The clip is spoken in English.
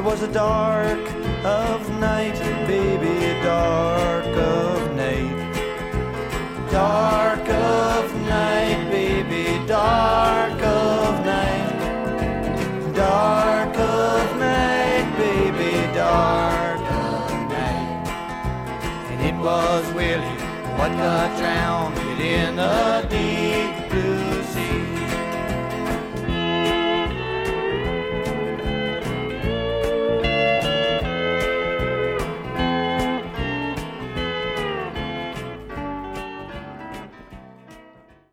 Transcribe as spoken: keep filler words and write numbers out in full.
was a dark of night, baby, dark of night. Dark of night, baby, dark of night. Dark of night, baby, dark of night. And it was Willie what got drowned in the deep